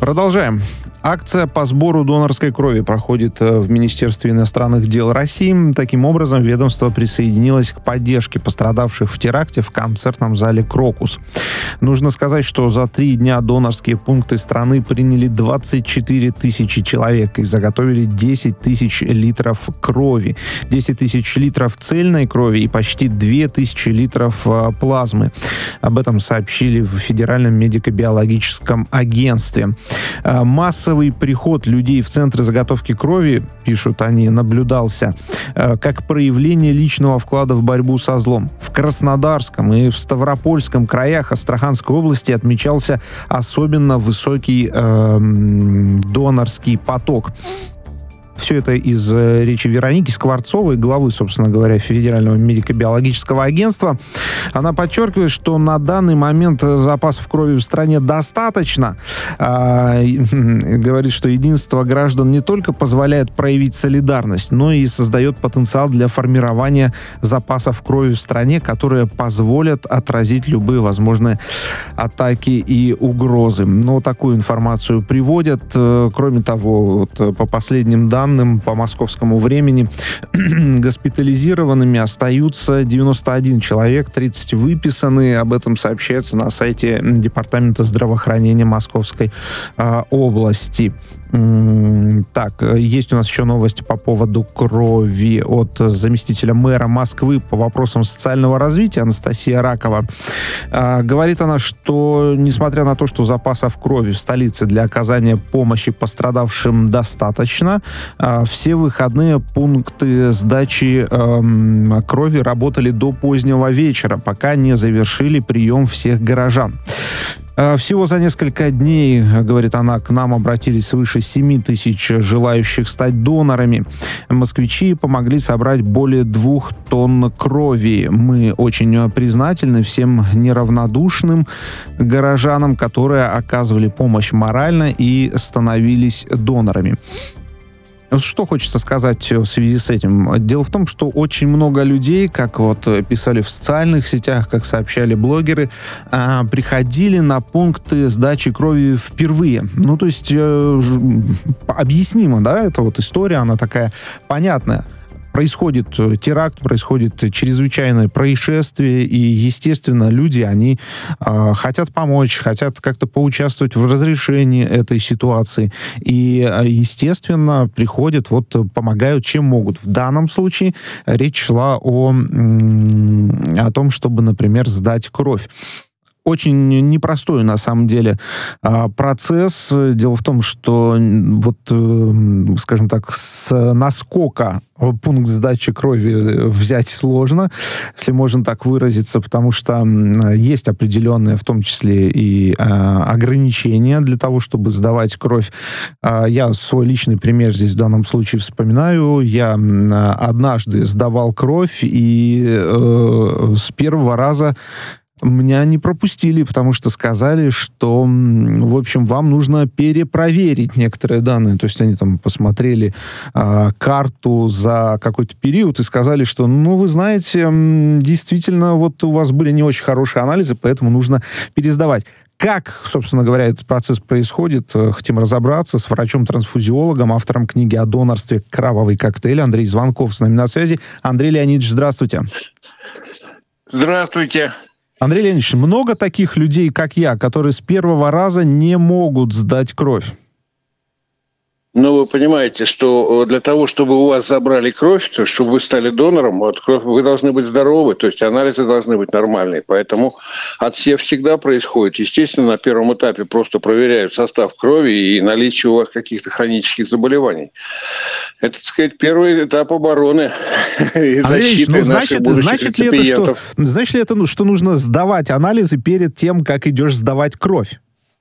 Продолжаем. Акция по сбору донорской крови проходит в Министерстве иностранных дел России. Таким образом, ведомство присоединилось к поддержке пострадавших в теракте в концертном зале «Крокус». Нужно сказать, что за 3 дня донорские пункты страны приняли 24 тысячи человек и заготовили 10 тысяч литров крови, 10 тысяч литров цельной крови и почти 2 тысячи литров плазмы. Об этом сообщили в Федеральном медико-биологическом агентстве. Массовый приход людей в центры заготовки крови, пишут они, наблюдался как проявление личного вклада в борьбу со злом. В Краснодарском и в Ставропольском краях Астраханской области отмечался особенно высокий донорский поток. Все это из речи Вероники Скворцовой, главы, собственно говоря, Федерального медико-биологического агентства. Она подчеркивает, что на данный момент запасов крови в стране достаточно. Говорит, что единство граждан не только позволяет проявить солидарность, но и создает потенциал для формирования запасов крови в стране, которые позволят отразить любые возможные атаки и угрозы. Но такую информацию приводят. Кроме того, вот, по последним данным, по московскому времени госпитализированными остаются 91 человек, 30 выписаны. Об этом сообщается на сайте Департамента здравоохранения Московской области. Так, есть у нас еще новости по поводу крови от заместителя мэра Москвы по вопросам социального развития Анастасии Ракова. Говорит она, что несмотря на то, что запасов крови в столице для оказания помощи пострадавшим достаточно, все выходные пункты сдачи крови работали до позднего вечера, пока не завершили прием всех горожан. Всего за несколько дней, говорит она, к нам обратились свыше 7 тысяч желающих стать донорами. Москвичи помогли собрать более 2 тонн крови. Мы очень признательны всем неравнодушным горожанам, которые оказывали помощь морально и становились донорами. Что хочется сказать в связи с этим? Дело в том, что очень много людей, как вот писали в социальных сетях, как сообщали блогеры, приходили на пункты сдачи крови впервые. Ну, то есть объяснимо, да, эта вот история, она такая понятная. Происходит теракт, происходит чрезвычайное происшествие, и, естественно, люди, они хотят помочь, хотят как-то поучаствовать в разрешении этой ситуации. И, естественно, приходят, вот, помогают, чем могут. В данном случае речь шла о том, чтобы, например, сдать кровь. Очень непростой, на самом деле, процесс. Дело в том, что, вот, скажем так, с наскока пункт сдачи крови взять сложно, если можно так выразиться, потому что есть определенные, в том числе и ограничения для того, чтобы сдавать кровь. Я свой личный пример здесь в данном случае вспоминаю. Я однажды сдавал кровь, и с первого раза меня не пропустили, потому что сказали, что, в общем, вам нужно перепроверить некоторые данные. То есть они там посмотрели карту за какой-то период и сказали, что, ну, вы знаете, действительно, вот у вас были не очень хорошие анализы, поэтому нужно пересдавать. Как, собственно говоря, этот процесс происходит, хотим разобраться с врачом-трансфузиологом, автором книги о донорстве «Кровавый коктейль» Андрей Звонков с нами на связи. Андрей Леонидович, здравствуйте. Здравствуйте. Андрей Леонидович, много таких людей, как я, которые с первого раза не могут сдать кровь? Ну, вы понимаете, что для того, чтобы у вас забрали кровь, то чтобы вы стали донором, вот, кровь, вы должны быть здоровы, то есть анализы должны быть нормальные. Поэтому отсев всегда происходит. Естественно, на первом этапе просто проверяют состав крови и наличие у вас каких-то хронических заболеваний. Это, так сказать, первый этап обороны и защиты наших будущих реципиентов. Значит ли это, что нужно сдавать анализы перед тем, как идешь сдавать кровь?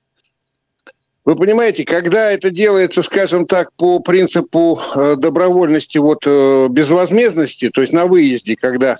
Вы понимаете, когда это делается, скажем так, по принципу добровольности, вот, безвозмездности, то есть на выезде, когда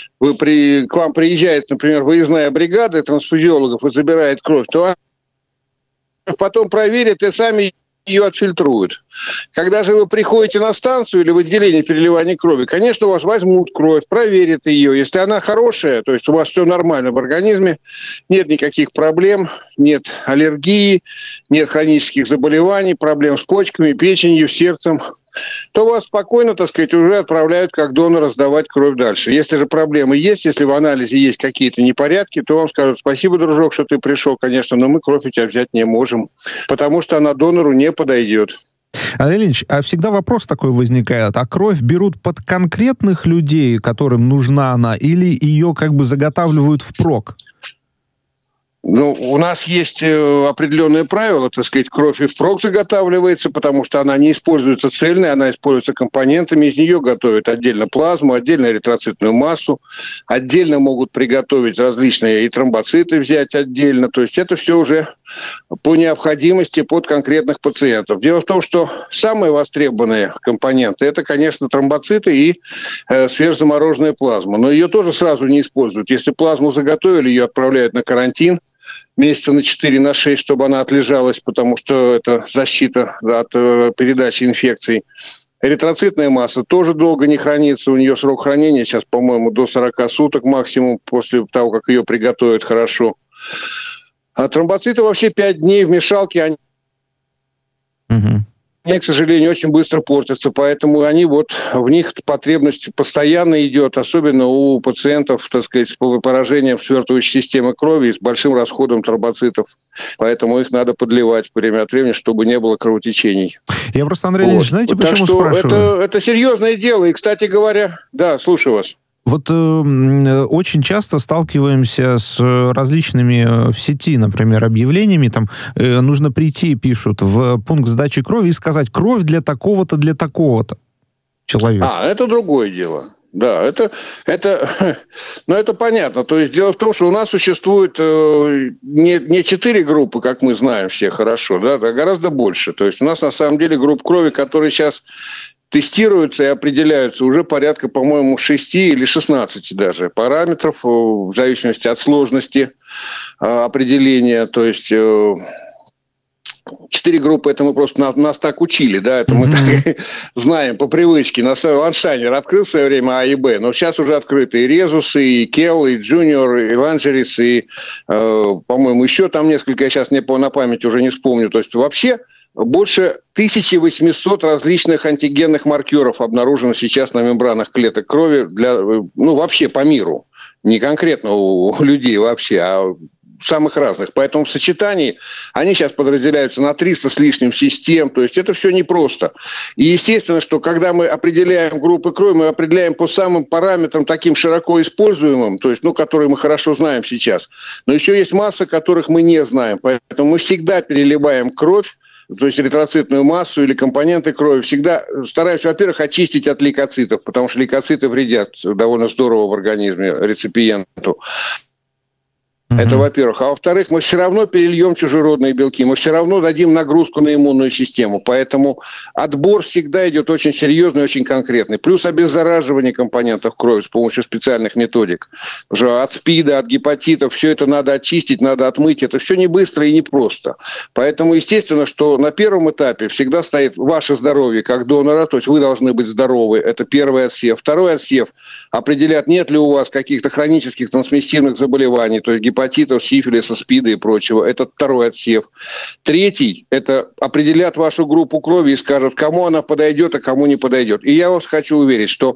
к вам приезжает, например, выездная бригада трансфузиологов и забирает кровь, то потом проверят и сами ее отфильтруют. Когда же вы приходите на станцию или в отделение переливания крови, конечно, у вас возьмут кровь, проверят ее. Если она хорошая, то есть у вас все нормально в организме, нет никаких проблем, нет аллергии, нет хронических заболеваний, проблем с почками, печенью, сердцем, то вас спокойно, так сказать, уже отправляют как донора сдавать кровь дальше. Если же проблемы есть, если в анализе есть какие-то непорядки, то вам скажут: спасибо, дружок, что ты пришел, конечно, но мы кровь у тебя взять не можем, потому что она донору не подойдет. Андрей Ильич, а всегда вопрос такой возникает: а кровь берут под конкретных людей, которым нужна она, или ее как бы заготавливают впрок? Ну, у нас есть определенные правила, так сказать, кровь и впрок заготавливается, потому что она не используется цельной, она используется компонентами, из нее готовят отдельно плазму, отдельно эритроцитную массу, отдельно могут приготовить различные и тромбоциты взять отдельно, то есть это все уже по необходимости под конкретных пациентов. Дело в том, что самые востребованные компоненты – это, конечно, тромбоциты и свежезамороженная плазма, но ее тоже сразу не используют. Если плазму заготовили, ее отправляют на карантин, месяца на 4-6, чтобы она отлежалась, потому что это защита от передачи инфекций. Эритроцитная масса тоже долго не хранится. У нее срок хранения сейчас, по-моему, до 40 суток максимум после того, как ее приготовят хорошо. А тромбоциты вообще 5 дней в мешалке, они, к сожалению, очень быстро портятся, поэтому они вот, в них потребность постоянно идет, особенно у пациентов, так сказать, с поражением свертывающей системы крови и с большим расходом тромбоцитов. Поэтому их надо подливать время от времени, чтобы не было кровотечений. Я просто, Андрей Ильич, знаете, почему спрашиваю? Это серьезное дело. И, кстати говоря, да, слушаю вас. Вот очень часто сталкиваемся с различными в сети, например, объявлениями, там нужно прийти, пишут, в пункт сдачи крови и сказать: кровь для такого-то, для такого-то человека. Это другое дело. Да, это понятно. То есть дело в том, что у нас существует не 4 группы, как мы знаем все хорошо, да, а гораздо больше. То есть у нас на самом деле групп крови, которые сейчас тестируются и определяются уже порядка, по-моему, 6 или 16 даже параметров, в зависимости от сложности определения. То есть 4 группы, это мы просто нас так учили, да, это мы так знаем по привычке. Ланшайнер открыл в свое время А и Б, но сейчас уже открыты и Резус, и Кел, и Джуниор, и Ланжерис, и, по-моему, еще там несколько, я сейчас на память уже не вспомню. То есть вообще больше 1800 различных антигенных маркеров обнаружено сейчас на мембранах клеток крови вообще по миру. Не конкретно у людей вообще, а самых разных. Поэтому в сочетании они сейчас подразделяются на 300 с лишним систем. То есть это все непросто. И естественно, что когда мы определяем группы крови, мы определяем по самым параметрам таким широко используемым, то есть, которые мы хорошо знаем сейчас. Но еще есть масса, которых мы не знаем. Поэтому мы всегда переливаем кровь, то есть эритроцитную массу или компоненты крови, всегда стараемся, во-первых, очистить от лейкоцитов, потому что лейкоциты вредят довольно здорово в организме реципиенту. Это, во-первых. А во-вторых, мы все равно перельем чужеродные белки, мы все равно дадим нагрузку на иммунную систему. Поэтому отбор всегда идет очень серьезный, очень конкретный. Плюс обеззараживание компонентов крови с помощью специальных методик. Уже от СПИДа, от гепатитов, все это надо очистить, надо отмыть. Это все не быстро и не просто. Поэтому, естественно, что на первом этапе всегда стоит ваше здоровье как донора, то есть вы должны быть здоровы. Это первый отсев. Второй отсев определят, нет ли у вас каких-то хронических трансмиссивных заболеваний, то есть гепатитов, сифилиса, СПИДа и прочего. Это второй отсев. Третий – это определят вашу группу крови и скажут, кому она подойдет, а кому не подойдет. И я вас хочу уверить, что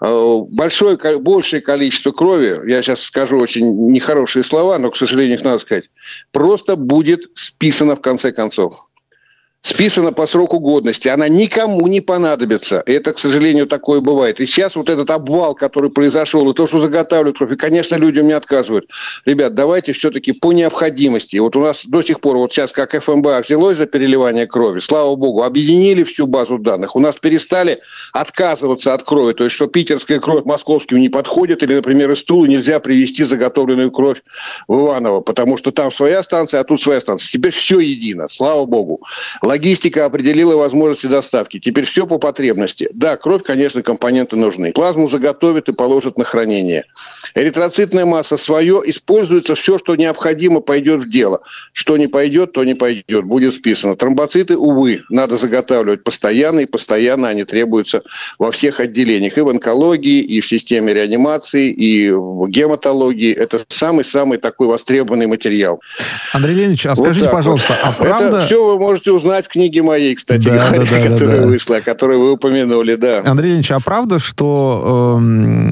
большее количество крови, я сейчас скажу очень нехорошие слова, но, к сожалению, их надо сказать, просто будет списано в конце концов. Списана по сроку годности, она никому не понадобится. Это, к сожалению, такое бывает. И сейчас вот этот обвал, который произошел, и то, что заготавливают кровь, и, конечно, людям не отказывают. Ребят, давайте все-таки по необходимости. Вот у нас до сих пор, вот сейчас как ФМБА взялось за переливание крови, слава богу, объединили всю базу данных. У нас перестали отказываться от крови. То есть, что питерская кровь московским не подходит, или, например, из Тулы нельзя привезти заготовленную кровь в Иваново, потому что там своя станция, а тут своя станция. Теперь все едино, слава богу. Логистика определила возможности доставки. Теперь все по потребности. Да, кровь, конечно, компоненты нужны. Плазму заготовят и положат на хранение. Эритроцитная масса свое. Используется все, что необходимо, пойдет в дело. Что не пойдет, то не пойдет. Будет списано. Тромбоциты, увы, надо заготавливать постоянно. И постоянно они требуются во всех отделениях. И в онкологии, и в системе реанимации, и в гематологии. Это самый-самый такой востребованный материал. Андрей Леонидович, а скажите, вот пожалуйста, а правда... Это все вы можете узнать в книге моей, кстати говоря, которая вышла, о которой вы упомянули, да. Андрей Леонидович, а правда, что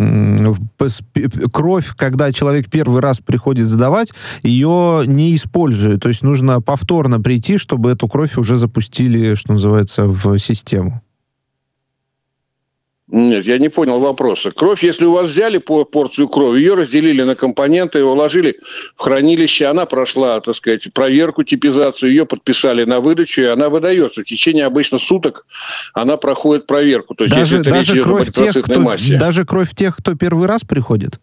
кровь, когда человек первый раз приходит сдавать, ее не используют? То есть нужно повторно прийти, чтобы эту кровь уже запустили, что называется, в систему? Нет, я не понял вопроса. Кровь, если у вас взяли порцию крови, ее разделили на компоненты, уложили в хранилище, она прошла, так сказать, проверку, типизацию, ее подписали на выдачу, и она выдается. В течение обычно суток она проходит проверку. То есть, если это речь идет об эритроцитной массе. Даже кровь тех, кто первый раз приходит?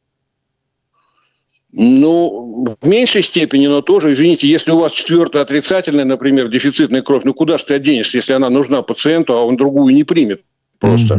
Ну, в меньшей степени, но тоже, извините, если у вас 4-я отрицательная, например, дефицитная кровь, ну куда же ты оденешься, если она нужна пациенту, а он другую не примет? Просто.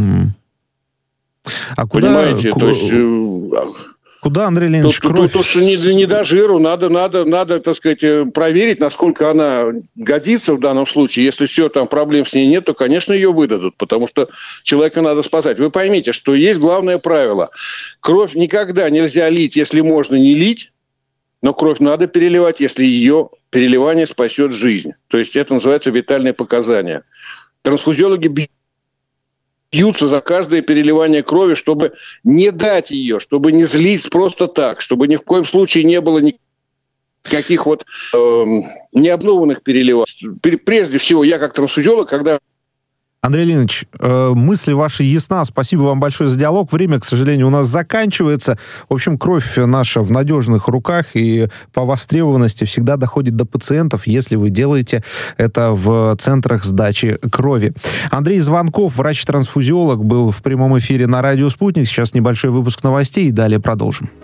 А куда, понимаете, то есть... Куда, Андрей Леонидович, кровь... Тут не до жиру, надо, так сказать, проверить, насколько она годится в данном случае. Если все, там проблем с ней нет, то, конечно, ее выдадут, потому что человека надо спасать. Вы поймите, что есть главное правило. Кровь никогда нельзя лить, если можно не лить, но кровь надо переливать, если ее переливание спасет жизнь. То есть это называется витальные показания. Трансфузиологи бьются за каждое переливание крови, чтобы не дать ее, чтобы не злить просто так, чтобы ни в коем случае не было никаких вот необдуманных переливаний. Прежде всего, я как трансфузиолог, когда... Андрей Леонидович, мысли ваши ясна. Спасибо вам большое за диалог. Время, к сожалению, у нас заканчивается. В общем, кровь наша в надежных руках и по востребованности всегда доходит до пациентов, если вы делаете это в центрах сдачи крови. Андрей Звонков, врач-трансфузиолог, был в прямом эфире на радио «Спутник». Сейчас небольшой выпуск новостей и далее продолжим.